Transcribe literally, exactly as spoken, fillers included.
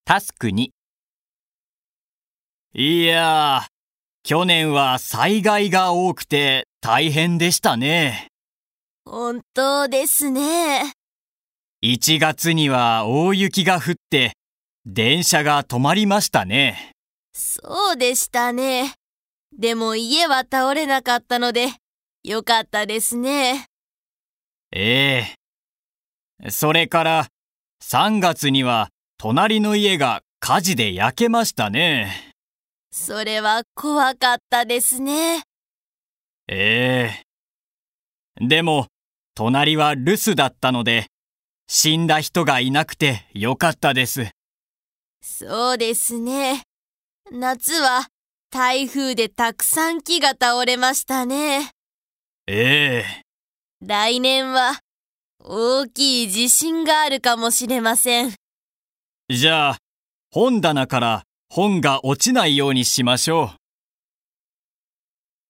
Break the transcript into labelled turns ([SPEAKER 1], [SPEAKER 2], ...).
[SPEAKER 1] タスクに。いやー、去年は災害が多くて大変でしたね。
[SPEAKER 2] 本当ですね。
[SPEAKER 1] いちがつには大雪が降って、電車が止まりましたね。
[SPEAKER 2] そうでしたね。でも家は倒れなかったので、よかったですね。
[SPEAKER 1] ええ。それからさんがつには隣の家が火事で焼けましたね。
[SPEAKER 2] それは怖かったですね。
[SPEAKER 1] ええ。でも隣は留守だったので、死んだ人がいなくてよかったです。
[SPEAKER 2] そうですね。夏は台風でたくさん木が倒れましたね。
[SPEAKER 1] ええ。
[SPEAKER 2] 来年は大きい地震があるかもしれません。
[SPEAKER 1] じゃあ、本棚から本が落ちないようにしましょう。